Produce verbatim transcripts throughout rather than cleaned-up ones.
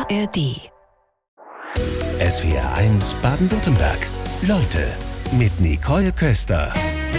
A R D. S W R eins Baden-Württemberg. Leute mit Nicole Köster.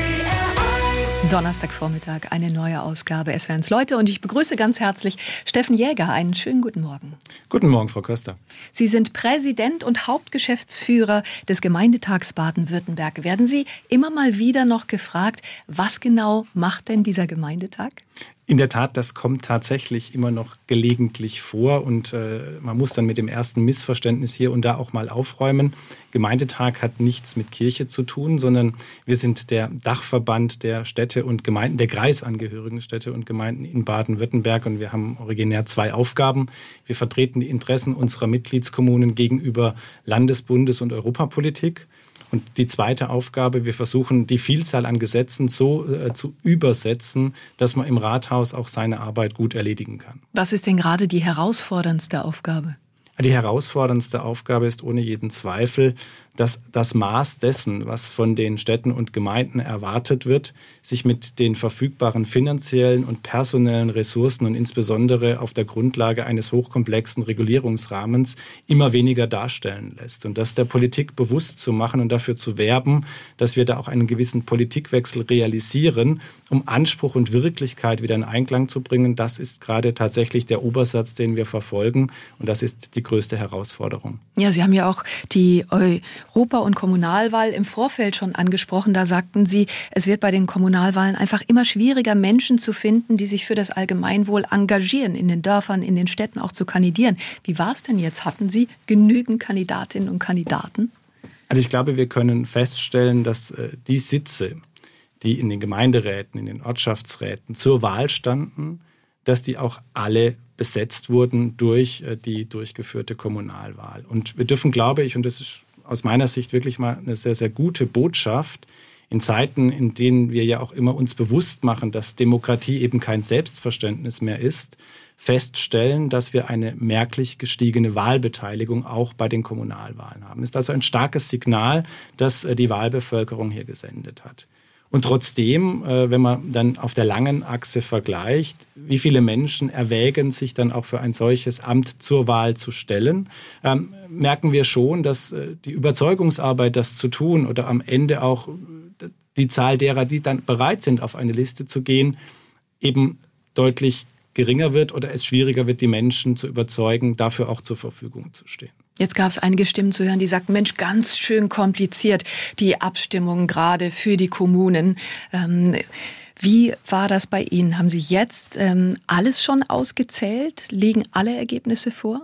Donnerstagvormittag, eine neue Ausgabe S W R eins Leute und ich begrüße ganz herzlich Steffen Jäger. Einen schönen guten Morgen. Guten Morgen, Frau Köster. Sie sind Präsident und Hauptgeschäftsführer des Gemeindetags Baden-Württemberg. Werden Sie immer mal wieder noch gefragt, was genau macht denn dieser Gemeindetag? In der Tat, das kommt tatsächlich immer noch gelegentlich vor und äh, man muss dann mit dem ersten Missverständnis hier und da auch mal aufräumen. Gemeindetag hat nichts mit Kirche zu tun, sondern wir sind der Dachverband der Städte und Gemeinden, der kreisangehörigen Städte und Gemeinden in Baden-Württemberg und wir haben originär zwei Aufgaben. Wir vertreten die Interessen unserer Mitgliedskommunen gegenüber Landes-, Bundes- und Europapolitik. Und die zweite Aufgabe, wir versuchen, die Vielzahl an Gesetzen so äh, zu übersetzen, dass man im Rathaus auch seine Arbeit gut erledigen kann. Was ist denn gerade die herausforderndste Aufgabe? Die herausforderndste Aufgabe ist ohne jeden Zweifel, dass das Maß dessen, was von den Städten und Gemeinden erwartet wird, sich mit den verfügbaren finanziellen und personellen Ressourcen und insbesondere auf der Grundlage eines hochkomplexen Regulierungsrahmens immer weniger darstellen lässt. Und das der Politik bewusst zu machen und dafür zu werben, dass wir da auch einen gewissen Politikwechsel realisieren, um Anspruch und Wirklichkeit wieder in Einklang zu bringen, das ist gerade tatsächlich der Obersatz, den wir verfolgen. Und das ist die größte Herausforderung. Ja, Sie haben ja auch die Europa- und Kommunalwahl im Vorfeld schon angesprochen. Da sagten Sie, es wird bei den Kommunalwahlen einfach immer schwieriger, Menschen zu finden, die sich für das Allgemeinwohl engagieren, in den Dörfern, in den Städten auch zu kandidieren. Wie war es denn jetzt? Hatten Sie genügend Kandidatinnen und Kandidaten? Also ich glaube, wir können feststellen, dass äh, die Sitze, die in den Gemeinderäten, in den Ortschaftsräten zur Wahl standen, dass die auch alle besetzt wurden durch äh, die durchgeführte Kommunalwahl. Und wir dürfen, glaube ich, und das ist aus meiner Sicht wirklich mal eine sehr, sehr gute Botschaft, in Zeiten, in denen wir ja auch immer uns bewusst machen, dass Demokratie eben kein Selbstverständnis mehr ist, feststellen, dass wir eine merklich gestiegene Wahlbeteiligung auch bei den Kommunalwahlen haben. Das ist also ein starkes Signal, das äh, die Wahlbevölkerung hier gesendet hat. Und trotzdem, wenn man dann auf der langen Achse vergleicht, wie viele Menschen erwägen, sich dann auch für ein solches Amt zur Wahl zu stellen, ähm, merken wir schon, dass die Überzeugungsarbeit, das zu tun oder am Ende auch die Zahl derer, die dann bereit sind, auf eine Liste zu gehen, eben deutlich geringer wird oder es schwieriger wird, die Menschen zu überzeugen, dafür auch zur Verfügung zu stehen. Jetzt gab es einige Stimmen zu hören, die sagten, Mensch, ganz schön kompliziert, die Abstimmung gerade für die Kommunen. Ähm, wie war das bei Ihnen? Haben Sie jetzt ähm, alles schon ausgezählt? Liegen alle Ergebnisse vor?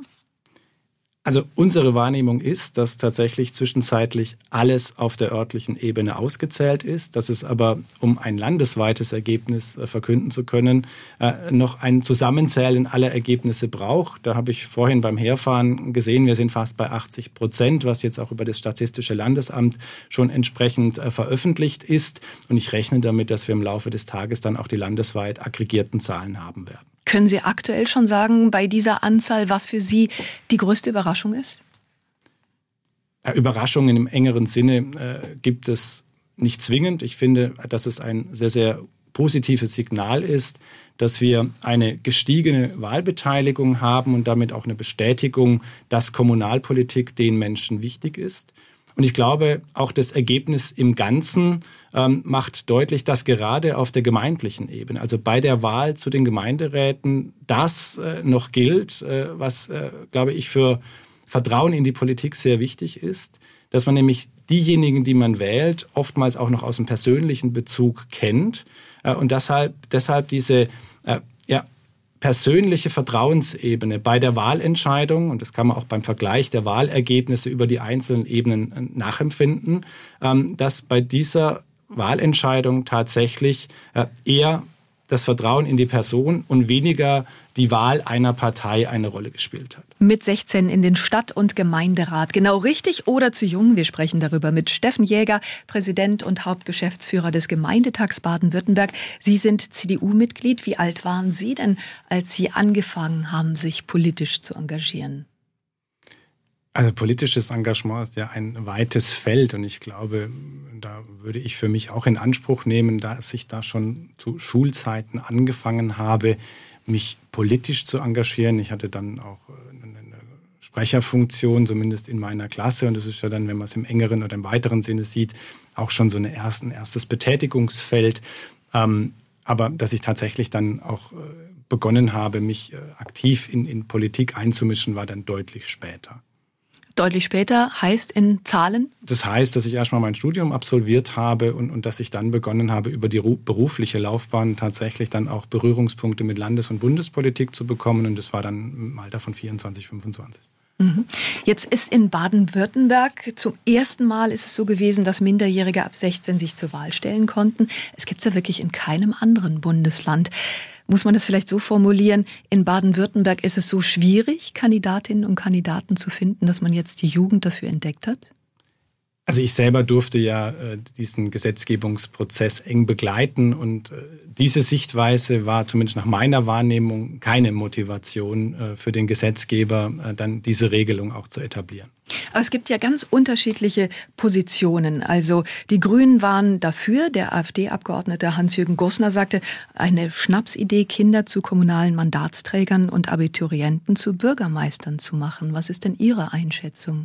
Also unsere Wahrnehmung ist, dass tatsächlich zwischenzeitlich alles auf der örtlichen Ebene ausgezählt ist, dass es aber, um ein landesweites Ergebnis äh, verkünden zu können, äh, noch ein Zusammenzählen aller Ergebnisse braucht. Da habe ich vorhin beim Herfahren gesehen, wir sind fast bei achtzig Prozent, was jetzt auch über das Statistische Landesamt schon entsprechend äh, veröffentlicht ist. Und ich rechne damit, dass wir im Laufe des Tages dann auch die landesweit aggregierten Zahlen haben werden. Können Sie aktuell schon sagen, bei dieser Anzahl, was für Sie die größte Überraschung ist? Ja, Überraschungen im engeren Sinne äh, gibt es nicht zwingend. Ich finde, dass es ein sehr, sehr positives Signal ist, dass wir eine gestiegene Wahlbeteiligung haben und damit auch eine Bestätigung, dass Kommunalpolitik den Menschen wichtig ist. Und ich glaube, auch das Ergebnis im Ganzen ähm, macht deutlich, dass gerade auf der gemeindlichen Ebene, also bei der Wahl zu den Gemeinderäten, das äh, noch gilt, äh, was, äh, glaube ich, für Vertrauen in die Politik sehr wichtig ist, dass man nämlich diejenigen, die man wählt, oftmals auch noch aus dem persönlichen Bezug kennt äh, und deshalb, deshalb diese äh, ja, persönliche Vertrauensebene bei der Wahlentscheidung, und das kann man auch beim Vergleich der Wahlergebnisse über die einzelnen Ebenen nachempfinden, dass bei dieser Wahlentscheidung tatsächlich eher das Vertrauen in die Person und weniger die Wahl einer Partei eine Rolle gespielt hat. Mit sechzehn in den Stadt- und Gemeinderat. Genau richtig oder zu jung? Wir sprechen darüber mit Steffen Jäger, Präsident und Hauptgeschäftsführer des Gemeindetags Baden-Württemberg. Sie sind C D U-Mitglied. Wie alt waren Sie denn, als Sie angefangen haben, sich politisch zu engagieren? Also politisches Engagement ist ja ein weites Feld und ich glaube, da würde ich für mich auch in Anspruch nehmen, dass ich da schon zu Schulzeiten angefangen habe, mich politisch zu engagieren. Ich hatte dann auch eine Sprecherfunktion, zumindest in meiner Klasse. Und das ist ja dann, wenn man es im engeren oder im weiteren Sinne sieht, auch schon so eine erst, ein erstes Betätigungsfeld. Ähm, aber dass ich tatsächlich dann auch äh, begonnen habe, mich äh, aktiv in, in Politik einzumischen, war dann deutlich später. Deutlich später heißt in Zahlen? Das heißt, dass ich erstmal mein Studium absolviert habe und, und dass ich dann begonnen habe, über die berufliche Laufbahn tatsächlich dann auch Berührungspunkte mit Landes- und Bundespolitik zu bekommen. Und das war dann im Alter von vierundzwanzig, fünfundzwanzig. Jetzt ist in Baden-Württemberg zum ersten Mal ist es so gewesen, dass Minderjährige ab sechzehn sich zur Wahl stellen konnten. Es gibt es ja wirklich in keinem anderen Bundesland. Muss man das vielleicht so formulieren, in Baden-Württemberg ist es so schwierig, Kandidatinnen und Kandidaten zu finden, dass man jetzt die Jugend dafür entdeckt hat? Also ich selber durfte ja äh, diesen Gesetzgebungsprozess eng begleiten und äh, diese Sichtweise war zumindest nach meiner Wahrnehmung keine Motivation äh, für den Gesetzgeber, äh, dann diese Regelung auch zu etablieren. Aber es gibt ja ganz unterschiedliche Positionen. Also die Grünen waren dafür. Der AfD-Abgeordnete Hans-Jürgen Gosner sagte, eine Schnapsidee, Kinder zu kommunalen Mandatsträgern und Abiturienten zu Bürgermeistern zu machen. Was ist denn Ihre Einschätzung?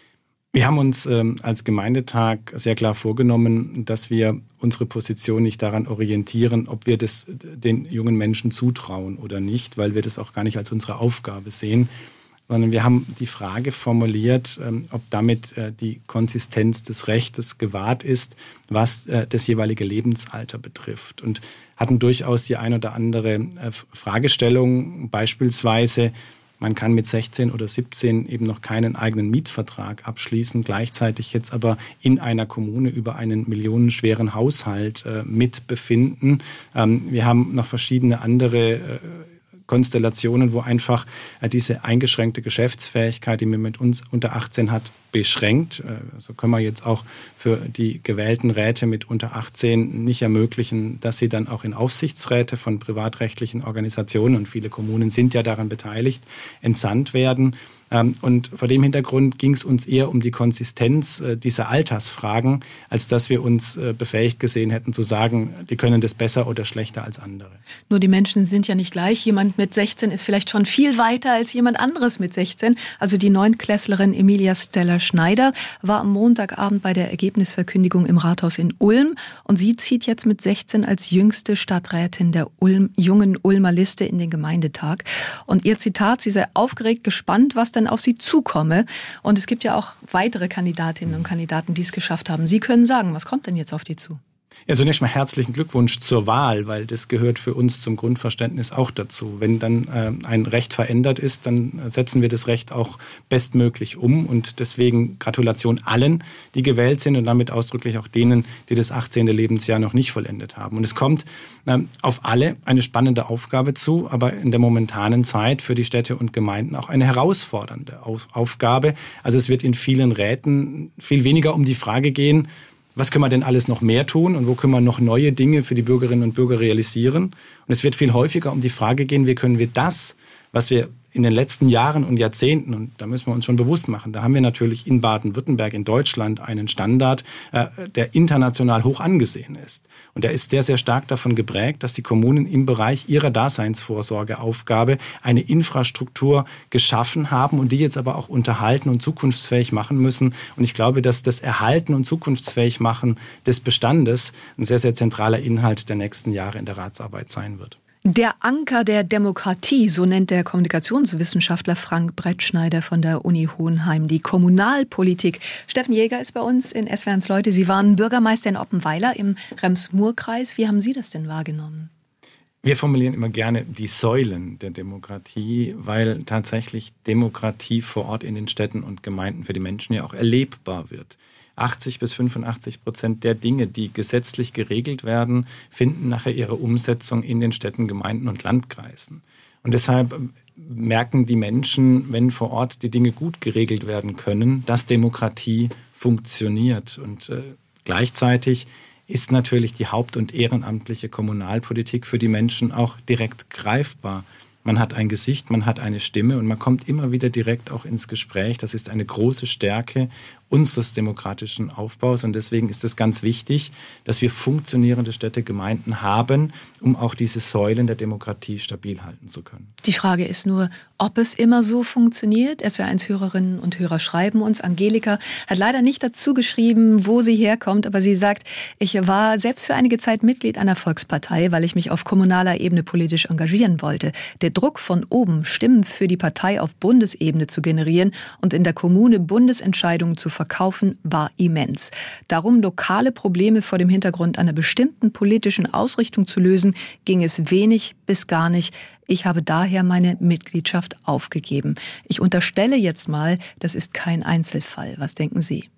Wir haben uns ähm, als Gemeindetag sehr klar vorgenommen, dass wir unsere Position nicht daran orientieren, ob wir das den jungen Menschen zutrauen oder nicht, weil wir das auch gar nicht als unsere Aufgabe sehen, sondern wir haben die Frage formuliert, ähm, ob damit äh, die Konsistenz des Rechtes gewahrt ist, was äh, das jeweilige Lebensalter betrifft. Und hatten durchaus die ein oder andere äh, Fragestellung, beispielsweise, man kann mit sechzehn oder siebzehn eben noch keinen eigenen Mietvertrag abschließen, gleichzeitig jetzt aber in einer Kommune über einen millionenschweren Haushalt äh, mitbefinden. Ähm, wir haben noch verschiedene andere äh, Konstellationen, wo einfach äh, diese eingeschränkte Geschäftsfähigkeit, die man mit uns unter achtzehn hat, beschränkt. Äh, so können wir jetzt auch für die gewählten Räte mit unter achtzehn nicht ermöglichen, dass sie dann auch in Aufsichtsräte von privatrechtlichen Organisationen, und viele Kommunen sind ja daran beteiligt, entsandt werden. Ähm, und vor dem Hintergrund ging es uns eher um die Konsistenz äh, dieser Altersfragen, als dass wir uns äh, befähigt gesehen hätten zu sagen, die können das besser oder schlechter als andere. Nur die Menschen sind ja nicht gleich. Jemand mit sechzehn ist vielleicht schon viel weiter als jemand anderes mit sechzehn. Also die Neunklässlerin Emilia Steller-Schneider war am Montagabend bei der Ergebnisverkündigung im Rathaus in Ulm und sie zieht jetzt mit sechzehn als jüngste Stadträtin der Ulm, jungen Ulmer Liste in den Gemeindetag. Und ihr Zitat, sie sei aufgeregt, gespannt, was dann auf sie zukomme. Und es gibt ja auch weitere Kandidatinnen und Kandidaten, die es geschafft haben. Sie können sagen, was kommt denn jetzt auf die zu? Ja, zunächst mal herzlichen Glückwunsch zur Wahl, weil das gehört für uns zum Grundverständnis auch dazu. Wenn dann äh, ein Recht verändert ist, dann setzen wir das Recht auch bestmöglich um. Und deswegen Gratulation allen, die gewählt sind und damit ausdrücklich auch denen, die das achtzehnte Lebensjahr noch nicht vollendet haben. Und es kommt äh, auf alle eine spannende Aufgabe zu, aber in der momentanen Zeit für die Städte und Gemeinden auch eine herausfordernde Auf- Aufgabe. Also es wird in vielen Räten viel weniger um die Frage gehen, was können wir denn alles noch mehr tun und wo können wir noch neue Dinge für die Bürgerinnen und Bürger realisieren? Und es wird viel häufiger um die Frage gehen, wie können wir das, was wir in den letzten Jahren und Jahrzehnten, und da müssen wir uns schon bewusst machen, da haben wir natürlich in Baden-Württemberg, in Deutschland einen Standard, äh, der international hoch angesehen ist. Und der ist sehr, sehr stark davon geprägt, dass die Kommunen im Bereich ihrer Daseinsvorsorgeaufgabe eine Infrastruktur geschaffen haben und die jetzt aber auch unterhalten und zukunftsfähig machen müssen. Und ich glaube, dass das Erhalten und zukunftsfähig machen des Bestandes ein sehr, sehr zentraler Inhalt der nächsten Jahre in der Ratsarbeit sein wird. Der Anker der Demokratie, so nennt der Kommunikationswissenschaftler Frank Brettschneider von der Uni Hohenheim die Kommunalpolitik. Steffen Jäger ist bei uns in S W R eins Leute. Sie waren Bürgermeister in Oppenweiler im Rems-Murr-Kreis. Wie haben Sie das denn wahrgenommen? Wir formulieren immer gerne die Säulen der Demokratie, weil tatsächlich Demokratie vor Ort in den Städten und Gemeinden für die Menschen ja auch erlebbar wird. achtzig bis fünfundachtzig Prozent der Dinge, die gesetzlich geregelt werden, finden nachher ihre Umsetzung in den Städten, Gemeinden und Landkreisen. Und deshalb merken die Menschen, wenn vor Ort die Dinge gut geregelt werden können, dass Demokratie funktioniert. Und äh, gleichzeitig ist natürlich die haupt- und ehrenamtliche Kommunalpolitik für die Menschen auch direkt greifbar. man hat ein Gesicht, man hat eine Stimme und man kommt immer wieder direkt auch ins Gespräch. Das ist eine große Stärke unseres demokratischen Aufbaus und deswegen ist es ganz wichtig, dass wir funktionierende Städtegemeinden haben, um auch diese Säulen der Demokratie stabil halten zu können. Die Frage ist nur, ob es immer so funktioniert. S W R eins Hörerinnen und Hörer schreiben uns. Angelika hat leider nicht dazu geschrieben, wo sie herkommt, aber sie sagt, ich war selbst für einige Zeit Mitglied einer Volkspartei, weil ich mich auf kommunaler Ebene politisch engagieren wollte. Der Druck von oben, Stimmen für die Partei auf Bundesebene zu generieren und in der Kommune Bundesentscheidungen zu verkaufen, war immens. Darum lokale Probleme vor dem Hintergrund einer bestimmten politischen Ausrichtung zu lösen, ging es wenig bis gar nicht. Ich habe daher meine Mitgliedschaft aufgegeben. Ich unterstelle jetzt mal, das ist kein Einzelfall. Was denken Sie?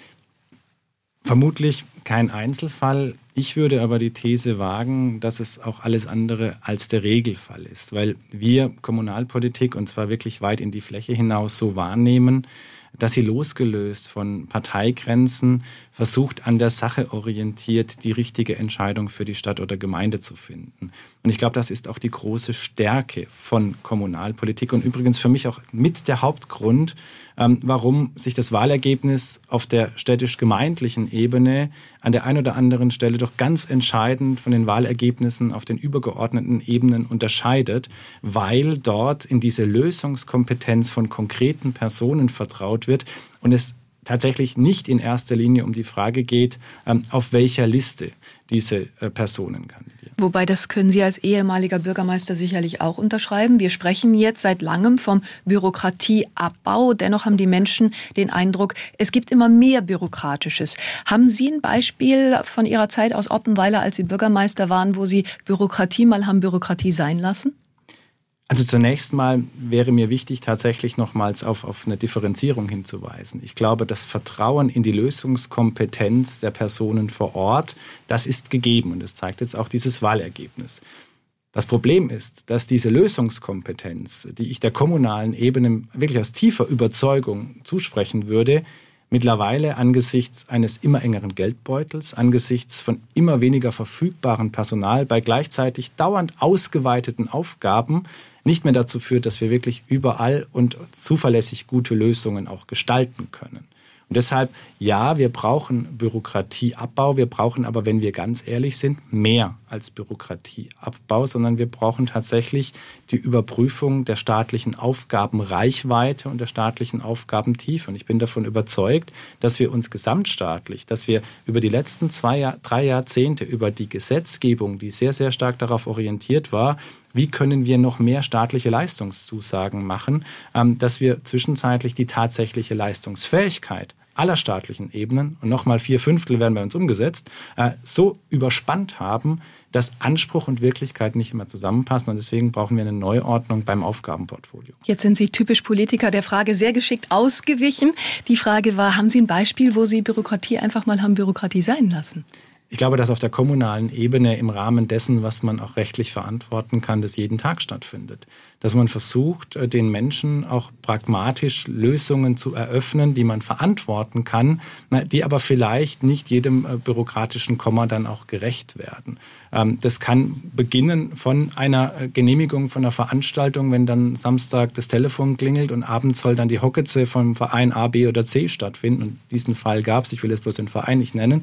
Vermutlich kein Einzelfall. Ich würde aber die These wagen, dass es auch alles andere als der Regelfall ist, weil wir Kommunalpolitik, und zwar wirklich weit in die Fläche hinaus, so wahrnehmen, dass sie losgelöst von Parteigrenzen versucht, an der Sache orientiert die richtige Entscheidung für die Stadt oder Gemeinde zu finden. Und ich glaube, das ist auch die große Stärke von Kommunalpolitik und übrigens für mich auch mit der Hauptgrund, ähm, warum sich das Wahlergebnis auf der städtisch-gemeindlichen Ebene an der einen oder anderen Stelle doch ganz entscheidend von den Wahlergebnissen auf den übergeordneten Ebenen unterscheidet, weil dort in diese Lösungskompetenz von konkreten Personen vertraut wird und es tatsächlich nicht in erster Linie um die Frage geht, auf welcher Liste diese Personen kandidieren. Wobei, das können Sie als ehemaliger Bürgermeister sicherlich auch unterschreiben. Wir sprechen jetzt seit langem vom Bürokratieabbau. Dennoch haben die Menschen den Eindruck, es gibt immer mehr Bürokratisches. Haben Sie ein Beispiel von Ihrer Zeit aus Oppenweiler, als Sie Bürgermeister waren, wo Sie Bürokratie mal haben Bürokratie sein lassen? Also zunächst mal wäre mir wichtig, tatsächlich nochmals auf, auf eine Differenzierung hinzuweisen. Ich glaube, das Vertrauen in die Lösungskompetenz der Personen vor Ort, das ist gegeben und das zeigt jetzt auch dieses Wahlergebnis. Das Problem ist, dass diese Lösungskompetenz, die ich der kommunalen Ebene wirklich aus tiefer Überzeugung zusprechen würde, mittlerweile angesichts eines immer engeren Geldbeutels, angesichts von immer weniger verfügbarem Personal, bei gleichzeitig dauernd ausgeweiteten Aufgaben nicht mehr dazu führt, dass wir wirklich überall und zuverlässig gute Lösungen auch gestalten können. Und deshalb, ja, wir brauchen Bürokratieabbau, wir brauchen aber, wenn wir ganz ehrlich sind, mehr als Bürokratieabbau, sondern wir brauchen tatsächlich die Überprüfung der staatlichen Aufgabenreichweite und der staatlichen Aufgabentiefe. Und ich bin davon überzeugt, dass wir uns gesamtstaatlich, dass wir über die letzten zwei, Jahr, drei Jahrzehnte über die Gesetzgebung, die sehr, sehr stark darauf orientiert war, wie können wir noch mehr staatliche Leistungszusagen machen, dass wir zwischenzeitlich die tatsächliche Leistungsfähigkeit aller staatlichen Ebenen, und nochmal vier Fünftel werden bei uns umgesetzt, so überspannt haben, dass Anspruch und Wirklichkeit nicht immer zusammenpassen. Und deswegen brauchen wir eine Neuordnung beim Aufgabenportfolio. Jetzt sind Sie typisch Politiker der Frage sehr geschickt ausgewichen. Die Frage war, haben Sie ein Beispiel, wo Sie Bürokratie einfach mal haben Bürokratie sein lassen? Ich glaube, dass auf der kommunalen Ebene im Rahmen dessen, was man auch rechtlich verantworten kann, das jeden Tag stattfindet. Dass man versucht, den Menschen auch pragmatisch Lösungen zu eröffnen, die man verantworten kann, die aber vielleicht nicht jedem bürokratischen Komma dann auch gerecht werden. Das kann beginnen von einer Genehmigung von einer Veranstaltung, wenn dann Samstag das Telefon klingelt und abends soll dann die Hockeze vom Verein A, B oder C stattfinden. Und diesen Fall gab es, ich will jetzt bloß den Verein nicht nennen.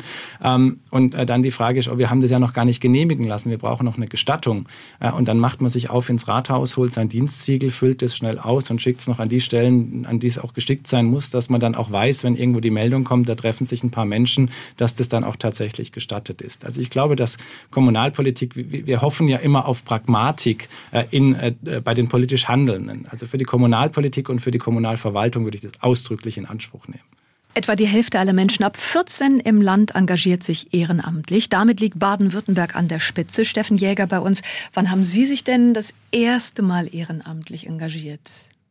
Und dann die Frage ist, oh, wir haben das ja noch gar nicht genehmigen lassen, wir brauchen noch eine Gestattung. Und dann macht man sich auf ins Rathaus, holt sein Dienstsiegel, füllt es schnell aus und schickt es noch an die Stellen, an die es auch gestickt sein muss, dass man dann auch weiß, wenn irgendwo die Meldung kommt, da treffen sich ein paar Menschen, dass das dann auch tatsächlich gestattet ist. Also ich glaube, dass Kommunalpolitik, wir hoffen ja immer auf Pragmatik in, bei den politisch Handelnden. Also für die Kommunalpolitik und für die Kommunalverwaltung würde ich das ausdrücklich in Anspruch nehmen. Etwa die Hälfte aller Menschen ab vierzehn im Land engagiert sich ehrenamtlich. Damit liegt Baden-Württemberg an der Spitze. Steffen Jäger bei uns. Wann haben Sie sich denn das erste Mal ehrenamtlich engagiert?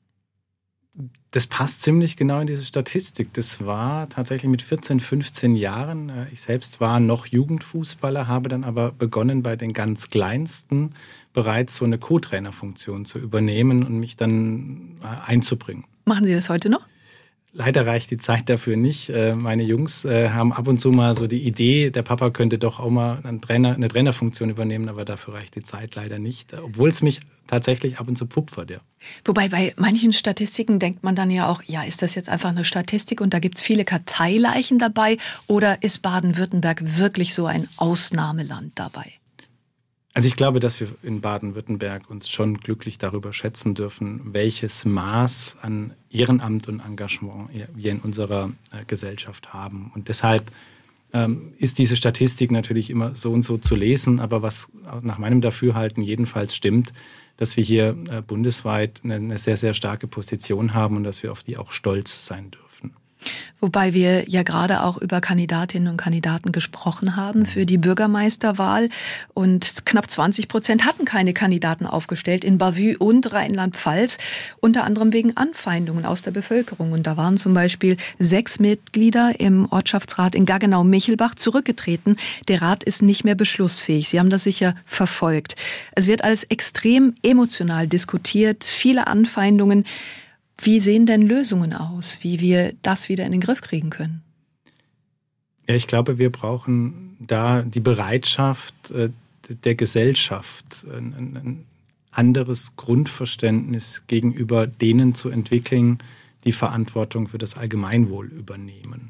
Das passt ziemlich genau in diese Statistik. Das war tatsächlich mit vierzehn, fünfzehn Jahren. Ich selbst war noch Jugendfußballer, habe dann aber begonnen, bei den ganz Kleinsten bereits so eine Co-Trainer-Funktion zu übernehmen und mich dann einzubringen. Machen Sie das heute noch? Leider reicht die Zeit dafür nicht. Meine Jungs haben ab und zu mal so die Idee, der Papa könnte doch auch mal einen Trainer, eine Trainerfunktion übernehmen, aber dafür reicht die Zeit leider nicht, obwohl es mich tatsächlich ab und zu pupfert, ja. Wobei bei manchen Statistiken denkt man dann ja auch, ja, ist das jetzt einfach eine Statistik und da gibt es viele Karteileichen dabei oder ist Baden-Württemberg wirklich so ein Ausnahmeland dabei? Also ich glaube, dass wir in Baden-Württemberg uns schon glücklich darüber schätzen dürfen, welches Maß an Ehrenamt und Engagement wir in unserer Gesellschaft haben. Und deshalb ähm, ist diese Statistik natürlich immer so und so zu lesen, aber was nach meinem Dafürhalten jedenfalls stimmt, dass wir hier äh, bundesweit eine, eine sehr, sehr starke Position haben und dass wir auf die auch stolz sein dürfen. Wobei wir ja gerade auch über Kandidatinnen und Kandidaten gesprochen haben für die Bürgermeisterwahl und knapp zwanzig Prozent hatten keine Kandidaten aufgestellt in Bavü und Rheinland-Pfalz, unter anderem wegen Anfeindungen aus der Bevölkerung. Und da waren zum Beispiel sechs Mitglieder im Ortschaftsrat in Gaggenau-Michelbach zurückgetreten. Der Rat ist nicht mehr beschlussfähig. Sie haben das sicher verfolgt. Es wird alles extrem emotional diskutiert, viele Anfeindungen. Wie sehen denn Lösungen aus, wie wir das wieder in den Griff kriegen können? Ja, ich glaube, wir brauchen da die Bereitschaft äh, der Gesellschaft, ein, ein anderes Grundverständnis gegenüber denen zu entwickeln, die Verantwortung für das Allgemeinwohl übernehmen.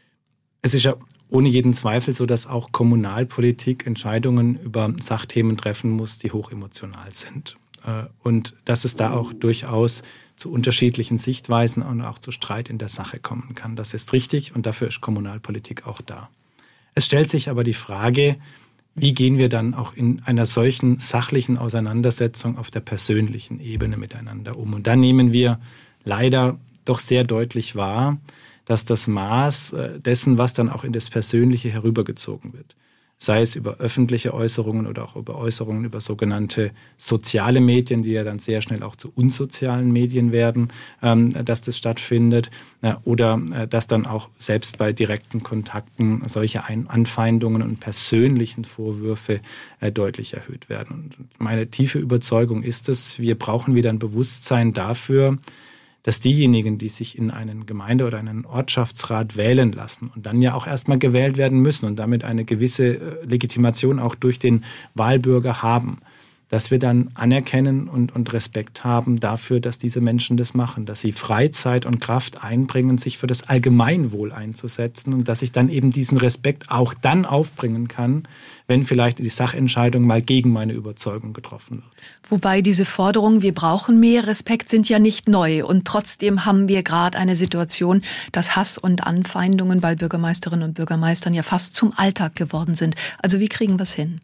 Es ist ja ohne jeden Zweifel so, dass auch Kommunalpolitik Entscheidungen über Sachthemen treffen muss, die hochemotional sind. Äh, und dass es da auch durchaus zu unterschiedlichen Sichtweisen und auch zu Streit in der Sache kommen kann. Das ist richtig und dafür ist Kommunalpolitik auch da. Es stellt sich aber die Frage, wie gehen wir dann auch in einer solchen sachlichen Auseinandersetzung auf der persönlichen Ebene miteinander um? Und da nehmen wir leider doch sehr deutlich wahr, dass das Maß dessen, was dann auch in das Persönliche herübergezogen wird, sei es über öffentliche Äußerungen oder auch über Äußerungen über sogenannte soziale Medien, die ja dann sehr schnell auch zu unsozialen Medien werden, ähm, dass das stattfindet. Äh, oder äh, dass dann auch selbst bei direkten Kontakten solche Ein- Anfeindungen und persönlichen Vorwürfe äh, deutlich erhöht werden. Und meine tiefe Überzeugung ist es, wir brauchen wieder ein Bewusstsein dafür, dass diejenigen, die sich in einen Gemeinde- oder einen Ortschaftsrat wählen lassen und dann ja auch erstmal gewählt werden müssen und damit eine gewisse Legitimation auch durch den Wahlbürger haben, dass wir dann anerkennen und, und Respekt haben dafür, dass diese Menschen das machen, dass sie Freizeit und Kraft einbringen, sich für das Allgemeinwohl einzusetzen und dass ich dann eben diesen Respekt auch dann aufbringen kann, wenn vielleicht die Sachentscheidung mal gegen meine Überzeugung getroffen wird. Wobei diese Forderungen, wir brauchen mehr Respekt, sind ja nicht neu. Und trotzdem haben wir gerade eine Situation, dass Hass und Anfeindungen bei Bürgermeisterinnen und Bürgermeistern ja fast zum Alltag geworden sind. Also wie kriegen wir es hin?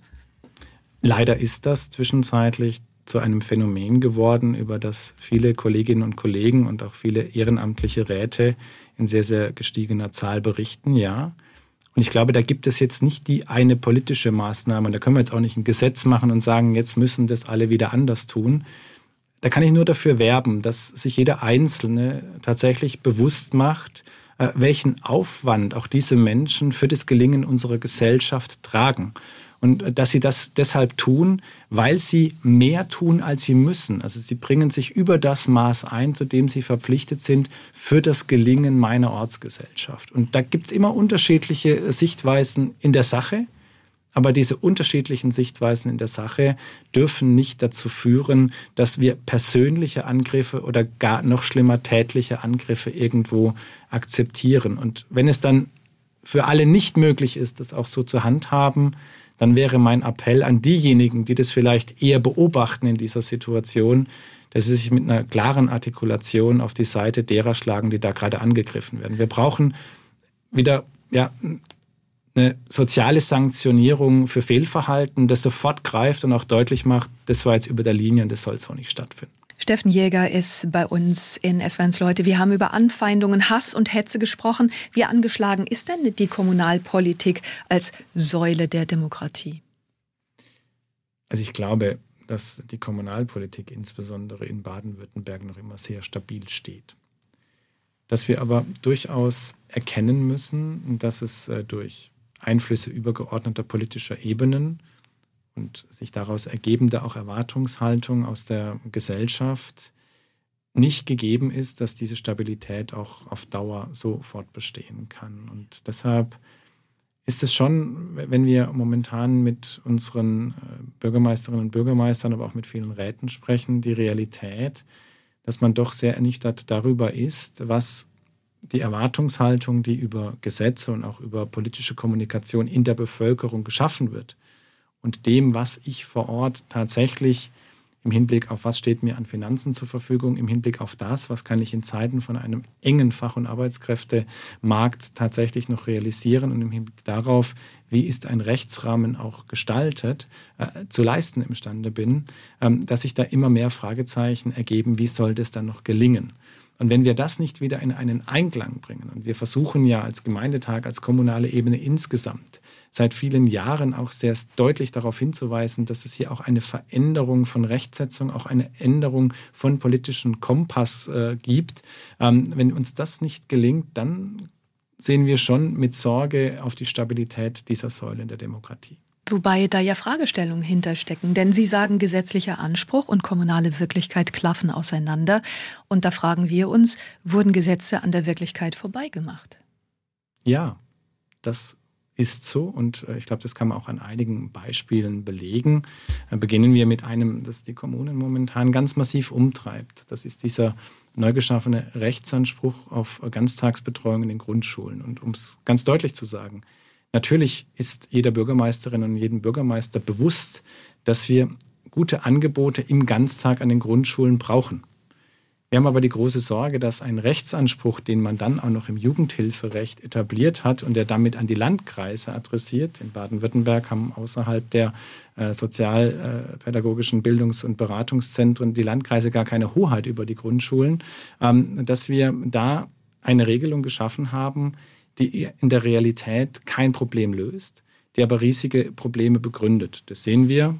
Leider ist das zwischenzeitlich zu einem Phänomen geworden, über das viele Kolleginnen und Kollegen und auch viele ehrenamtliche Räte in sehr, sehr gestiegener Zahl berichten, ja. Und ich glaube, da gibt es jetzt nicht die eine politische Maßnahme. Und da können wir jetzt auch nicht ein Gesetz machen und sagen, jetzt müssen das alle wieder anders tun. Da kann ich nur dafür werben, dass sich jeder Einzelne tatsächlich bewusst macht, welchen Aufwand auch diese Menschen für das Gelingen unserer Gesellschaft tragen. Und dass sie das deshalb tun, weil sie mehr tun, als sie müssen. Also sie bringen sich über das Maß ein, zu dem sie verpflichtet sind für das Gelingen meiner Ortsgesellschaft. Und da gibt es immer unterschiedliche Sichtweisen in der Sache. Aber diese unterschiedlichen Sichtweisen in der Sache dürfen nicht dazu führen, dass wir persönliche Angriffe oder gar noch schlimmer tätliche Angriffe irgendwo akzeptieren. Und wenn es dann für alle nicht möglich ist, das auch so zu handhaben, dann wäre mein Appell an diejenigen, die das vielleicht eher beobachten in dieser Situation, dass sie sich mit einer klaren Artikulation auf die Seite derer schlagen, die da gerade angegriffen werden. Wir brauchen wieder ja, eine soziale Sanktionierung für Fehlverhalten, das sofort greift und auch deutlich macht, das war jetzt über der Linie und das soll so nicht stattfinden. Steffen Jäger ist bei uns in S W R eins Leute. Wir haben über Anfeindungen, Hass und Hetze gesprochen. Wie angeschlagen ist denn die Kommunalpolitik als Säule der Demokratie? Also ich glaube, dass die Kommunalpolitik insbesondere in Baden-Württemberg noch immer sehr stabil steht. Dass wir aber durchaus erkennen müssen, dass es durch Einflüsse übergeordneter politischer Ebenen und sich daraus ergebende auch Erwartungshaltung aus der Gesellschaft nicht gegeben ist, dass diese Stabilität auch auf Dauer so fortbestehen kann. Und deshalb ist es schon, wenn wir momentan mit unseren Bürgermeisterinnen und Bürgermeistern, aber auch mit vielen Räten sprechen, die Realität, dass man doch sehr ernüchtert darüber ist, was die Erwartungshaltung, die über Gesetze und auch über politische Kommunikation in der Bevölkerung geschaffen wird und dem, was ich vor Ort tatsächlich im Hinblick auf, was steht mir an Finanzen zur Verfügung, im Hinblick auf das, was kann ich in Zeiten von einem engen Fach- und Arbeitskräftemarkt tatsächlich noch realisieren und im Hinblick darauf, wie ist ein Rechtsrahmen auch gestaltet, äh, zu leisten imstande bin, ähm, dass sich da immer mehr Fragezeichen ergeben, wie soll das dann noch gelingen? Und wenn wir das nicht wieder in einen Einklang bringen, und wir versuchen ja als Gemeindetag, als kommunale Ebene insgesamt seit vielen Jahren auch sehr deutlich darauf hinzuweisen, dass es hier auch eine Veränderung von Rechtsetzung, auch eine Änderung von politischem Kompass äh, gibt. Ähm, wenn uns das nicht gelingt, dann sehen wir schon mit Sorge auf die Stabilität dieser Säule in der Demokratie. Wobei da ja Fragestellungen hinterstecken, denn Sie sagen, gesetzlicher Anspruch und kommunale Wirklichkeit klaffen auseinander. Und da fragen wir uns, wurden Gesetze an der Wirklichkeit vorbeigemacht? Ja, das ist so und ich glaube, das kann man auch an einigen Beispielen belegen. Beginnen wir mit einem, das die Kommunen momentan ganz massiv umtreibt. Das ist dieser neu geschaffene Rechtsanspruch auf Ganztagsbetreuung in den Grundschulen. Und um es ganz deutlich zu sagen, natürlich ist jeder Bürgermeisterin und jedem Bürgermeister bewusst, dass wir gute Angebote im Ganztag an den Grundschulen brauchen. Wir haben aber die große Sorge, dass ein Rechtsanspruch, den man dann auch noch im Jugendhilferecht etabliert hat und der damit an die Landkreise adressiert, in Baden-Württemberg haben außerhalb der äh, sozialpädagogischen Bildungs- und Beratungszentren die Landkreise gar keine Hoheit über die Grundschulen, ähm, dass wir da eine Regelung geschaffen haben, die in der Realität kein Problem löst, die aber riesige Probleme begründet. Das sehen wir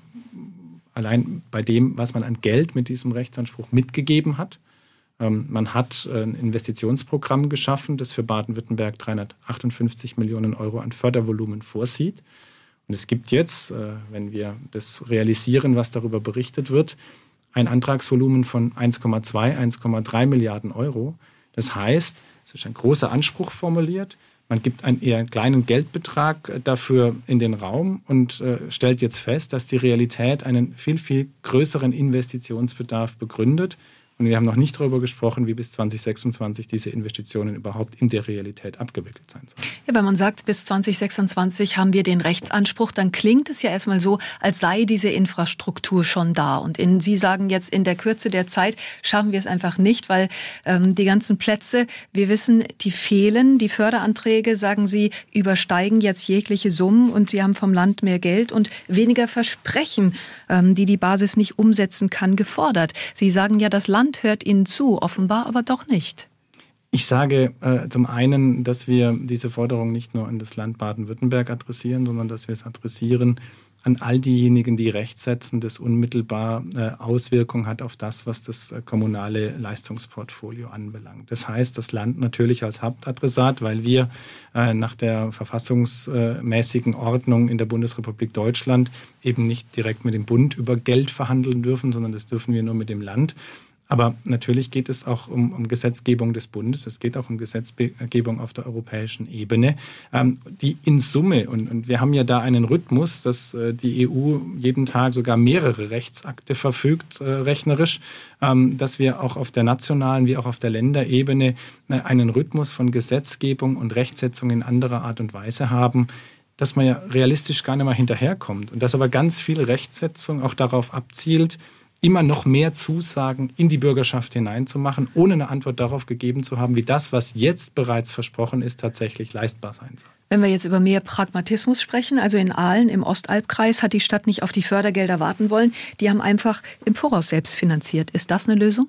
allein bei dem, was man an Geld mit diesem Rechtsanspruch mitgegeben hat. Ähm, man hat ein Investitionsprogramm geschaffen, das für Baden-Württemberg dreihundertachtundfünfzig Millionen Euro an Fördervolumen vorsieht. Und es gibt jetzt, äh, wenn wir das realisieren, was darüber berichtet wird, ein Antragsvolumen von eins Komma zwei, eins Komma drei Milliarden Euro. Das heißt, es ist ein großer Anspruch formuliert. Man gibt einen eher kleinen Geldbetrag dafür in den Raum und äh, stellt jetzt fest, dass die Realität einen viel, viel größeren Investitionsbedarf begründet. Und wir haben noch nicht darüber gesprochen, wie bis zwanzig sechsundzwanzig diese Investitionen überhaupt in der Realität abgewickelt sein sollen. Ja, wenn man sagt, bis zwanzig sechsundzwanzig haben wir den Rechtsanspruch, dann klingt es ja erstmal so, als sei diese Infrastruktur schon da. Und in, Sie sagen jetzt, in der Kürze der Zeit schaffen wir es einfach nicht, weil ähm, die ganzen Plätze, wir wissen, die fehlen. Die Förderanträge, sagen Sie, übersteigen jetzt jegliche Summen und Sie haben vom Land mehr Geld und weniger Versprechen, ähm, die die Basis nicht umsetzen kann, gefordert. Sie sagen ja, das Land hört Ihnen zu, offenbar aber doch nicht. Ich sage äh, zum einen, dass wir diese Forderung nicht nur an das Land Baden-Württemberg adressieren, sondern dass wir es adressieren an all diejenigen, die Recht setzen, das unmittelbar äh, Auswirkungen hat auf das, was das äh, kommunale Leistungsportfolio anbelangt. Das heißt, das Land natürlich als Hauptadressat, weil wir äh, nach der verfassungsmäßigen Ordnung in der Bundesrepublik Deutschland eben nicht direkt mit dem Bund über Geld verhandeln dürfen, sondern das dürfen wir nur mit dem Land. Aber natürlich geht es auch um, um Gesetzgebung des Bundes, es geht auch um Gesetzgebung auf der europäischen Ebene, ähm, die in Summe, und, und wir haben ja da einen Rhythmus, dass äh, die E U jeden Tag sogar mehrere Rechtsakte verfügt, äh, rechnerisch, ähm, dass wir auch auf der nationalen wie auch auf der Länderebene äh, einen Rhythmus von Gesetzgebung und Rechtsetzung in anderer Art und Weise haben, dass man ja realistisch gar nicht mal hinterherkommt und dass aber ganz viel Rechtsetzung auch darauf abzielt, immer noch mehr Zusagen in die Bürgerschaft hineinzumachen, ohne eine Antwort darauf gegeben zu haben, wie das, was jetzt bereits versprochen ist, tatsächlich leistbar sein soll. Wenn wir jetzt über mehr Pragmatismus sprechen, also in Aalen im Ostalbkreis hat die Stadt nicht auf die Fördergelder warten wollen, die haben einfach im Voraus selbst finanziert. Ist das eine Lösung?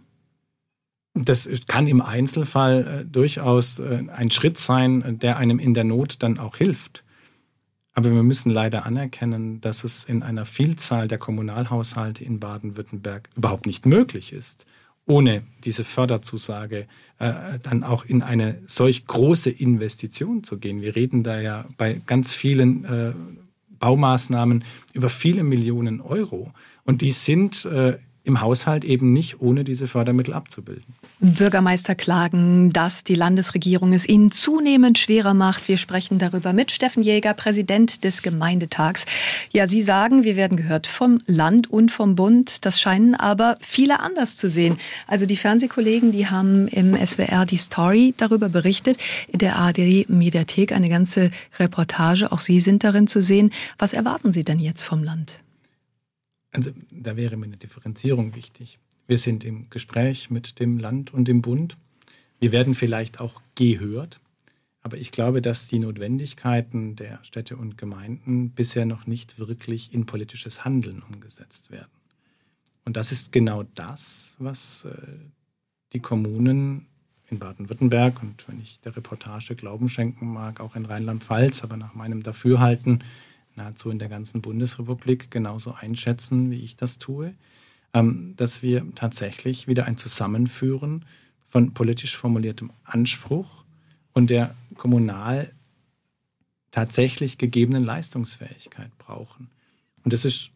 Das kann im Einzelfall äh, durchaus äh, ein Schritt sein, der einem in der Not dann auch hilft. Aber wir müssen leider anerkennen, dass es in einer Vielzahl der Kommunalhaushalte in Baden-Württemberg überhaupt nicht möglich ist, ohne diese Förderzusage äh, dann auch in eine solch große Investition zu gehen. Wir reden da ja bei ganz vielen äh, Baumaßnahmen über viele Millionen Euro. Und die sind äh, im Haushalt eben nicht ohne diese Fördermittel abzubilden. Bürgermeister klagen, dass die Landesregierung es ihnen zunehmend schwerer macht. Wir sprechen darüber mit Steffen Jäger, Präsident des Gemeindetags. Ja, Sie sagen, wir werden gehört vom Land und vom Bund. Das scheinen aber viele anders zu sehen. Also die Fernsehkollegen, die haben im S W R die Story darüber berichtet. In der A R D-Mediathek eine ganze Reportage. Auch Sie sind darin zu sehen. Was erwarten Sie denn jetzt vom Land? Also da wäre mir eine Differenzierung wichtig. Wir sind im Gespräch mit dem Land und dem Bund. Wir werden vielleicht auch gehört. Aber ich glaube, dass die Notwendigkeiten der Städte und Gemeinden bisher noch nicht wirklich in politisches Handeln umgesetzt werden. Und das ist genau das, was äh, die Kommunen in Baden-Württemberg und, wenn ich der Reportage Glauben schenken mag, auch in Rheinland-Pfalz, aber nach meinem Dafürhalten nahezu in der ganzen Bundesrepublik genauso einschätzen, wie ich das tue, ähm, dass wir tatsächlich wieder ein Zusammenführen von politisch formuliertem Anspruch und der kommunal tatsächlich gegebenen Leistungsfähigkeit brauchen. Und das ist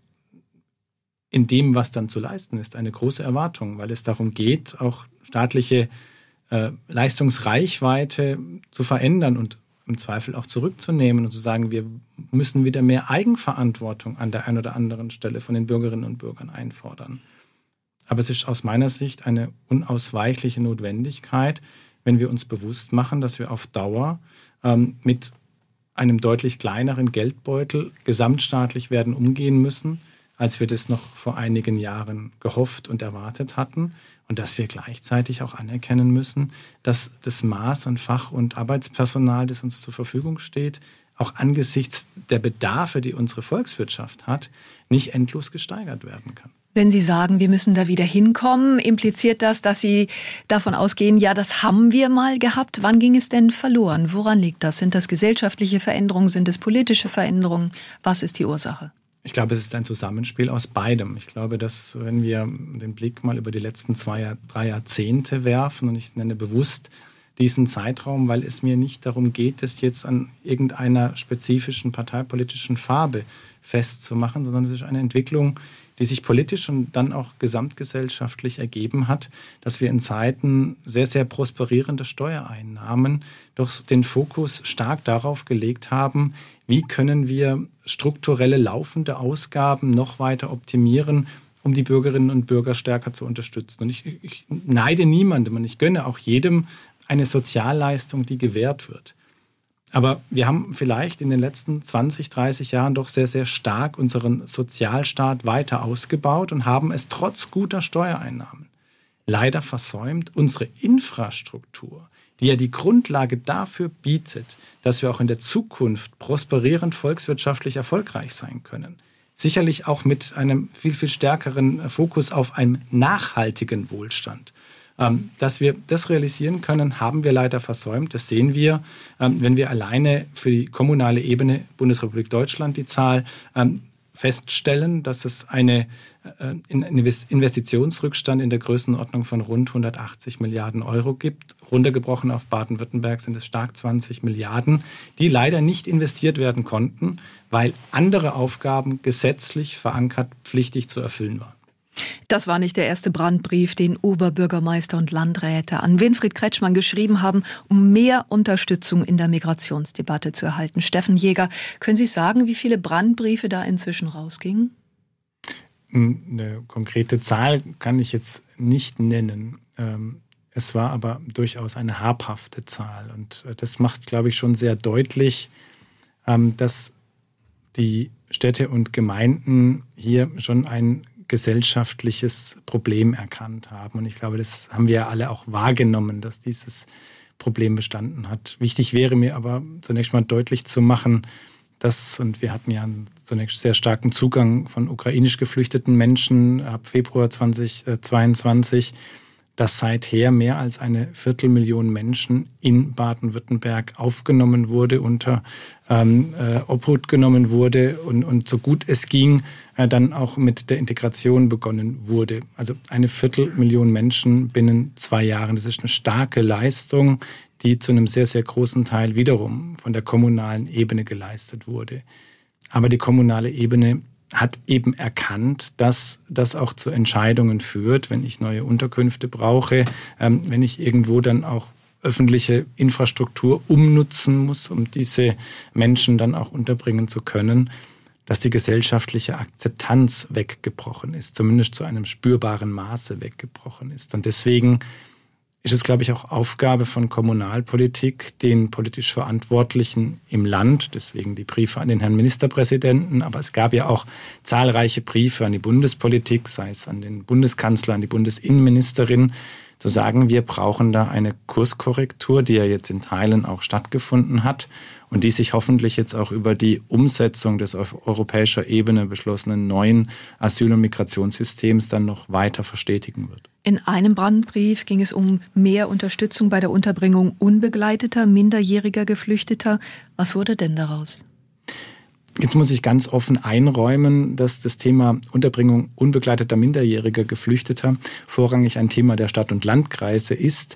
in dem, was dann zu leisten ist, eine große Erwartung, weil es darum geht, auch staatliche äh, Leistungsreichweite zu verändern und im Zweifel auch zurückzunehmen und zu sagen, wir müssen wieder mehr Eigenverantwortung an der einen oder anderen Stelle von den Bürgerinnen und Bürgern einfordern. Aber es ist aus meiner Sicht eine unausweichliche Notwendigkeit, wenn wir uns bewusst machen, dass wir auf Dauer ähm, mit einem deutlich kleineren Geldbeutel gesamtstaatlich werden umgehen müssen, als wir das noch vor einigen Jahren gehofft und erwartet hatten. Und dass wir gleichzeitig auch anerkennen müssen, dass das Maß an Fach- und Arbeitspersonal, das uns zur Verfügung steht, auch angesichts der Bedarfe, die unsere Volkswirtschaft hat, nicht endlos gesteigert werden kann. Wenn Sie sagen, wir müssen da wieder hinkommen, impliziert das, dass Sie davon ausgehen, ja, das haben wir mal gehabt. Wann ging es denn verloren? Woran liegt das? Sind das gesellschaftliche Veränderungen? Sind es politische Veränderungen? Was ist die Ursache? Ich glaube, es ist ein Zusammenspiel aus beidem. Ich glaube, dass wenn wir den Blick mal über die letzten zwei, drei Jahrzehnte werfen, und ich nenne bewusst diesen Zeitraum, weil es mir nicht darum geht, das jetzt an irgendeiner spezifischen parteipolitischen Farbe festzumachen, sondern es ist eine Entwicklung, die sich politisch und dann auch gesamtgesellschaftlich ergeben hat, dass wir in Zeiten sehr, sehr prosperierender Steuereinnahmen doch den Fokus stark darauf gelegt haben, wie können wir strukturelle laufende Ausgaben noch weiter optimieren, um die Bürgerinnen und Bürger stärker zu unterstützen. Und ich, ich neide niemandem und ich gönne auch jedem eine Sozialleistung, die gewährt wird. Aber wir haben vielleicht in den letzten zwanzig, dreißig Jahren doch sehr, sehr stark unseren Sozialstaat weiter ausgebaut und haben es trotz guter Steuereinnahmen leider versäumt, unsere Infrastruktur, die ja die Grundlage dafür bietet, dass wir auch in der Zukunft prosperierend volkswirtschaftlich erfolgreich sein können, sicherlich auch mit einem viel, viel stärkeren Fokus auf einen nachhaltigen Wohlstand. Dass wir das realisieren können, haben wir leider versäumt. Das sehen wir, wenn wir alleine für die kommunale Ebene Bundesrepublik Deutschland die Zahl feststellen, dass es eine, einen Investitionsrückstand in der Größenordnung von rund hundertachtzig Milliarden Euro gibt. Runtergebrochen auf Baden-Württemberg sind es stark zwanzig Milliarden, die leider nicht investiert werden konnten, weil andere Aufgaben gesetzlich verankert pflichtig zu erfüllen waren. Das war nicht der erste Brandbrief, den Oberbürgermeister und Landräte an Winfried Kretschmann geschrieben haben, um mehr Unterstützung in der Migrationsdebatte zu erhalten. Steffen Jäger, können Sie sagen, wie viele Brandbriefe da inzwischen rausgingen? Eine konkrete Zahl kann ich jetzt nicht nennen. Es war aber durchaus eine habhafte Zahl. Und das macht, glaube ich, schon sehr deutlich, dass die Städte und Gemeinden hier schon ein gesellschaftliches Problem erkannt haben. Und ich glaube, das haben wir ja alle auch wahrgenommen, dass dieses Problem bestanden hat. Wichtig wäre mir aber zunächst mal deutlich zu machen, dass, und wir hatten ja einen zunächst sehr starken Zugang von ukrainisch geflüchteten Menschen ab Februar zweitausendzweiundzwanzig, dass seither mehr als eine Viertelmillion Menschen in Baden-Württemberg aufgenommen wurde, unter ähm, äh, Obhut genommen wurde und, und so gut es ging, äh, dann auch mit der Integration begonnen wurde. Also eine Viertelmillion Menschen binnen zwei Jahren. Das ist eine starke Leistung, die zu einem sehr, sehr großen Teil wiederum von der kommunalen Ebene geleistet wurde. Aber die kommunale Ebene hat eben erkannt, dass das auch zu Entscheidungen führt, wenn ich neue Unterkünfte brauche, ähm, wenn ich irgendwo dann auch öffentliche Infrastruktur umnutzen muss, um diese Menschen dann auch unterbringen zu können, dass die gesellschaftliche Akzeptanz weggebrochen ist, zumindest zu einem spürbaren Maße weggebrochen ist. Und deswegen ist es, glaube ich, auch Aufgabe von Kommunalpolitik, den politisch Verantwortlichen im Land, deswegen die Briefe an den Herrn Ministerpräsidenten, aber es gab ja auch zahlreiche Briefe an die Bundespolitik, sei es an den Bundeskanzler, an die Bundesinnenministerin, zu sagen, wir brauchen da eine Kurskorrektur, die ja jetzt in Teilen auch stattgefunden hat und die sich hoffentlich jetzt auch über die Umsetzung des auf europäischer Ebene beschlossenen neuen Asyl- und Migrationssystems dann noch weiter verstetigen wird. In einem Brandbrief ging es um mehr Unterstützung bei der Unterbringung unbegleiteter, minderjähriger Geflüchteter. Was wurde denn daraus? Jetzt muss ich ganz offen einräumen, dass das Thema Unterbringung unbegleiteter minderjähriger Geflüchteter vorrangig ein Thema der Stadt- und Landkreise ist.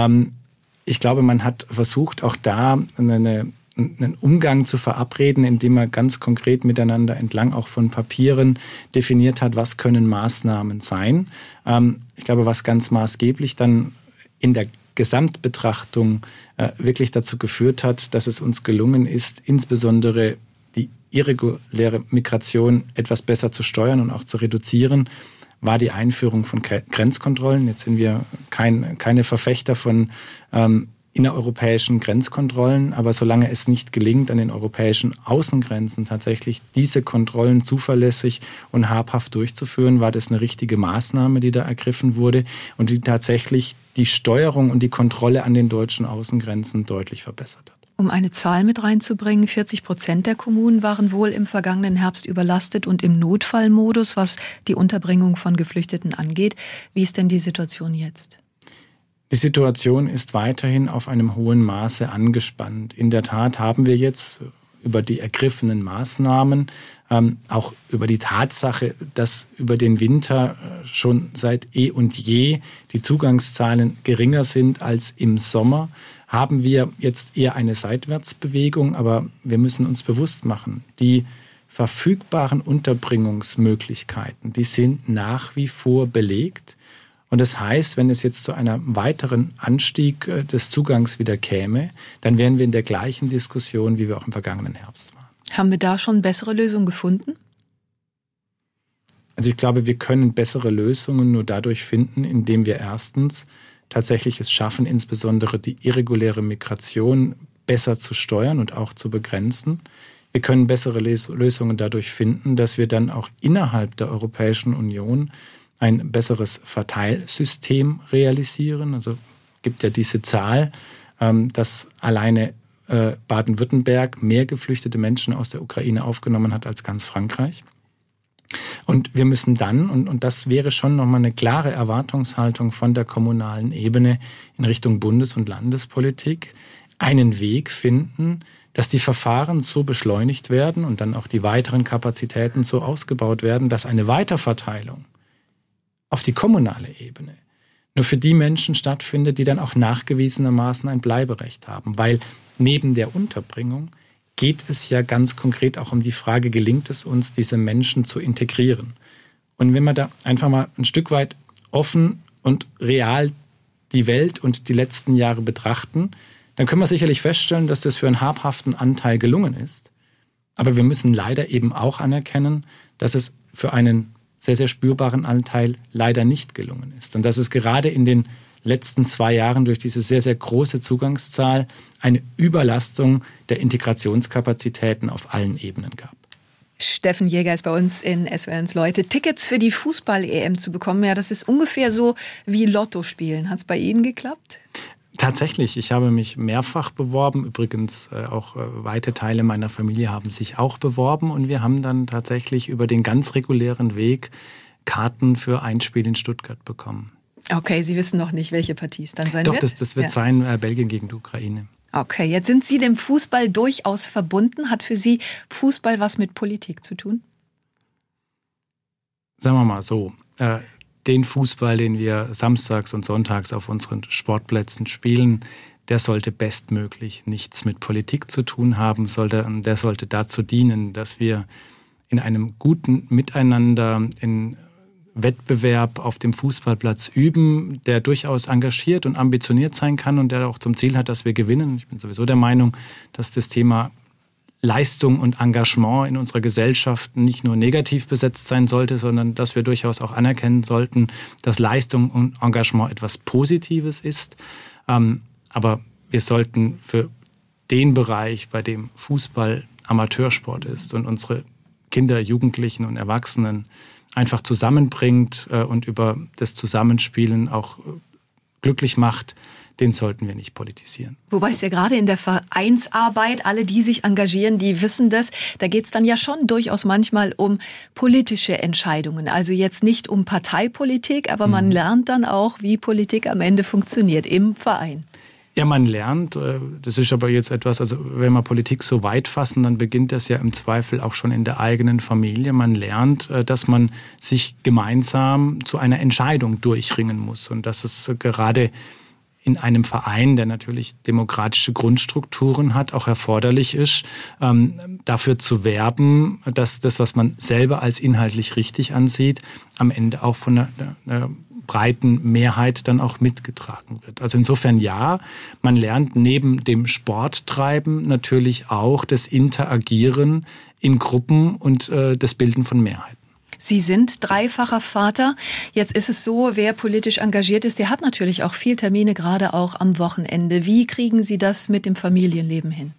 Ich glaube, man hat versucht, auch da eine, einen Umgang zu verabreden, indem man ganz konkret miteinander entlang auch von Papieren definiert hat, was können Maßnahmen sein. Ich glaube, was ganz maßgeblich dann in der Gesamtbetrachtung wirklich dazu geführt hat, dass es uns gelungen ist, insbesondere die irreguläre Migration etwas besser zu steuern und auch zu reduzieren, war die Einführung von Grenzkontrollen. Jetzt sind wir kein, keine Verfechter von ähm, innereuropäischen Grenzkontrollen, aber solange es nicht gelingt, an den europäischen Außengrenzen tatsächlich diese Kontrollen zuverlässig und habhaft durchzuführen, war das eine richtige Maßnahme, die da ergriffen wurde und die tatsächlich die Steuerung und die Kontrolle an den deutschen Außengrenzen deutlich verbessert hat. Um eine Zahl mit reinzubringen, vierzig Prozent der Kommunen waren wohl im vergangenen Herbst überlastet und im Notfallmodus, was die Unterbringung von Geflüchteten angeht. Wie ist denn die Situation jetzt? Die Situation ist weiterhin auf einem hohen Maße angespannt. In der Tat haben wir jetzt über die ergriffenen Maßnahmen, ähm, auch über die Tatsache, dass über den Winter schon seit eh und je die Zugangszahlen geringer sind als im Sommer, haben wir jetzt eher eine Seitwärtsbewegung, aber wir müssen uns bewusst machen, die verfügbaren Unterbringungsmöglichkeiten, die sind nach wie vor belegt. Und das heißt, wenn es jetzt zu einem weiteren Anstieg des Zugangs wieder käme, dann wären wir in der gleichen Diskussion, wie wir auch im vergangenen Herbst waren. Haben wir da schon bessere Lösungen gefunden? Also ich glaube, wir können bessere Lösungen nur dadurch finden, indem wir erstens tatsächlich es schaffen, insbesondere die irreguläre Migration besser zu steuern und auch zu begrenzen. Wir können bessere Lösungen dadurch finden, dass wir dann auch innerhalb der Europäischen Union ein besseres Verteilsystem realisieren. Also gibt ja diese Zahl, dass alleine Baden-Württemberg mehr geflüchtete Menschen aus der Ukraine aufgenommen hat als ganz Frankreich. Und wir müssen dann, und, und das wäre schon nochmal eine klare Erwartungshaltung von der kommunalen Ebene in Richtung Bundes- und Landespolitik, einen Weg finden, dass die Verfahren so beschleunigt werden und dann auch die weiteren Kapazitäten so ausgebaut werden, dass eine Weiterverteilung auf die kommunale Ebene nur für die Menschen stattfindet, die dann auch nachgewiesenermaßen ein Bleiberecht haben. Weil neben der Unterbringung geht es ja ganz konkret auch um die Frage, gelingt es uns, diese Menschen zu integrieren? Und wenn wir da einfach mal ein Stück weit offen und real die Welt und die letzten Jahre betrachten, dann können wir sicherlich feststellen, dass das für einen habhaften Anteil gelungen ist. Aber wir müssen leider eben auch anerkennen, dass es für einen sehr, sehr spürbaren Anteil leider nicht gelungen ist. Und dass es gerade in den letzten zwei Jahren durch diese sehr, sehr große Zugangszahl eine Überlastung der Integrationskapazitäten auf allen Ebenen gab. Steffen Jäger ist bei uns in S W R eins Leute. Tickets für die Fußball-E M zu bekommen, ja, das ist ungefähr so wie Lotto spielen. Hat es bei Ihnen geklappt? Tatsächlich, ich habe mich mehrfach beworben. Übrigens äh, auch äh, weite Teile meiner Familie haben sich auch beworben. Und wir haben dann tatsächlich über den ganz regulären Weg Karten für ein Spiel in Stuttgart bekommen. Okay, Sie wissen noch nicht, welche Partie es dann sein Doch, wird? Doch, das, das wird ja sein äh, Belgien gegen die Ukraine. Okay, jetzt sind Sie dem Fußball durchaus verbunden. Hat für Sie Fußball was mit Politik zu tun? Sagen wir mal so, äh, den Fußball, den wir samstags und sonntags auf unseren Sportplätzen spielen, der sollte bestmöglich nichts mit Politik zu tun haben. Sollte, der sollte dazu dienen, dass wir in einem guten Miteinander, in Wettbewerb auf dem Fußballplatz üben, der durchaus engagiert und ambitioniert sein kann und der auch zum Ziel hat, dass wir gewinnen. Ich bin sowieso der Meinung, dass das Thema Leistung und Engagement in unserer Gesellschaft nicht nur negativ besetzt sein sollte, sondern dass wir durchaus auch anerkennen sollten, dass Leistung und Engagement etwas Positives ist. Ähm, aber wir sollten für den Bereich, bei dem Fußball Amateursport ist und unsere Kinder, Jugendlichen und Erwachsenen einfach zusammenbringt äh, und über das Zusammenspielen auch äh, glücklich macht, den sollten wir nicht politisieren. Wobei es ja gerade in der Vereinsarbeit, alle, die sich engagieren, die wissen das, da geht es dann ja schon durchaus manchmal um politische Entscheidungen. Also jetzt nicht um Parteipolitik, aber man mhm. lernt dann auch, wie Politik am Ende funktioniert im Verein. Ja, man lernt, das ist aber jetzt etwas, also wenn wir Politik so weit fassen, dann beginnt das ja im Zweifel auch schon in der eigenen Familie. Man lernt, dass man sich gemeinsam zu einer Entscheidung durchringen muss und dass es gerade in einem Verein, der natürlich demokratische Grundstrukturen hat, auch erforderlich ist, ähm, dafür zu werben, dass das, was man selber als inhaltlich richtig ansieht, am Ende auch von einer, einer breiten Mehrheit dann auch mitgetragen wird. Also insofern ja, man lernt neben dem Sporttreiben natürlich auch das Interagieren in Gruppen und äh, das Bilden von Mehrheiten. Sie sind dreifacher Vater. Jetzt ist es so, wer politisch engagiert ist, der hat natürlich auch viel Termine, gerade auch am Wochenende. Wie kriegen Sie das mit dem Familienleben hin?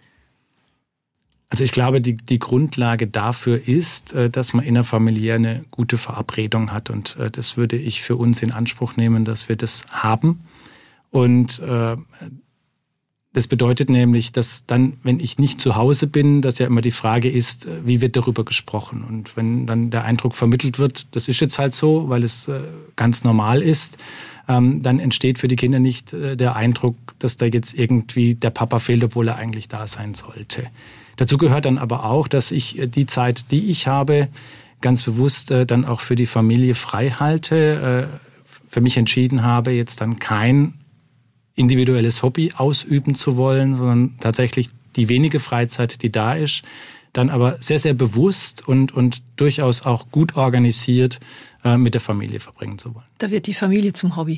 Also ich glaube, die, die Grundlage dafür ist, dass man innerfamiliär eine gute Verabredung hat. Und das würde ich für uns in Anspruch nehmen, dass wir das haben. Und äh, das bedeutet nämlich, dass dann, wenn ich nicht zu Hause bin, dass ja immer die Frage ist, wie wird darüber gesprochen? Und wenn dann der Eindruck vermittelt wird, das ist jetzt halt so, weil es äh, ganz normal ist, ähm, dann entsteht für die Kinder nicht äh, der Eindruck, dass da jetzt irgendwie der Papa fehlt, obwohl er eigentlich da sein sollte. Dazu gehört dann aber auch, dass ich die Zeit, die ich habe, ganz bewusst äh, dann auch für die Familie frei halte, äh, für mich entschieden habe, jetzt dann kein individuelles Hobby ausüben zu wollen, sondern tatsächlich die wenige Freizeit, die da ist, dann aber sehr, sehr bewusst und, und durchaus auch gut organisiert äh, mit der Familie verbringen zu wollen. Da wird die Familie zum Hobby.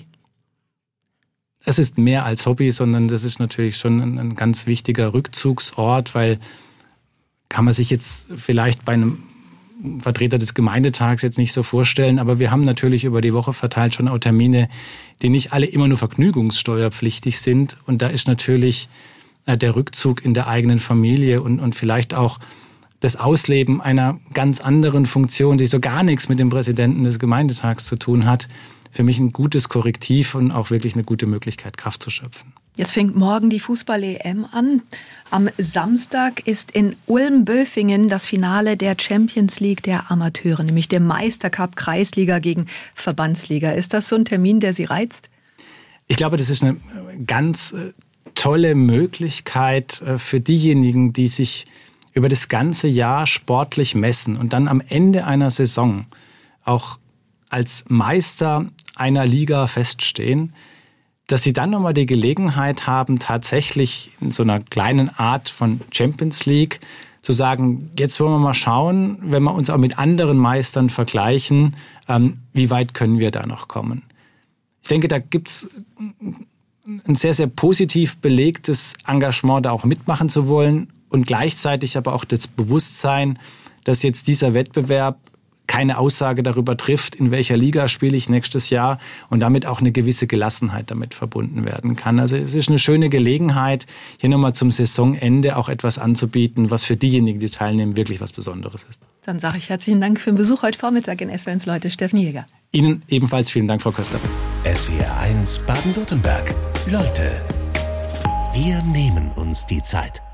Es ist mehr als Hobby, sondern das ist natürlich schon ein, ein ganz wichtiger Rückzugsort, weil kann man sich jetzt vielleicht bei einem Vertreter des Gemeindetags jetzt nicht so vorstellen, aber wir haben natürlich über die Woche verteilt schon auch Termine, die nicht alle immer nur vergnügungssteuerpflichtig sind. Und da ist natürlich äh, der Rückzug in der eigenen Familie und, und vielleicht auch das Ausleben einer ganz anderen Funktion, die so gar nichts mit dem Präsidenten des Gemeindetags zu tun hat, für mich ein gutes Korrektiv und auch wirklich eine gute Möglichkeit, Kraft zu schöpfen. Jetzt fängt morgen die Fußball-E M an. Am Samstag ist in Ulm-Böfingen das Finale der Champions League der Amateure, nämlich der Meistercup Kreisliga gegen Verbandsliga. Ist das so ein Termin, der Sie reizt? Ich glaube, das ist eine ganz tolle Möglichkeit für diejenigen, die sich über das ganze Jahr sportlich messen und dann am Ende einer Saison auch als Meister einer Liga feststehen, dass sie dann nochmal die Gelegenheit haben, tatsächlich in so einer kleinen Art von Champions League zu sagen, jetzt wollen wir mal schauen, wenn wir uns auch mit anderen Meistern vergleichen, ähm, wie weit können wir da noch kommen. Ich denke, da gibt's ein sehr, sehr positiv belegtes Engagement, da auch mitmachen zu wollen und gleichzeitig aber auch das Bewusstsein, dass jetzt dieser Wettbewerb keine Aussage darüber trifft, in welcher Liga spiele ich nächstes Jahr und damit auch eine gewisse Gelassenheit damit verbunden werden kann. Also es ist eine schöne Gelegenheit, hier nochmal zum Saisonende auch etwas anzubieten, was für diejenigen, die teilnehmen, wirklich was Besonderes ist. Dann sage ich herzlichen Dank für den Besuch heute Vormittag in S W R eins Leute, Steffen Jäger. Ihnen ebenfalls vielen Dank, Frau Köster. S W R eins Baden-Württemberg. Leute, wir nehmen uns die Zeit.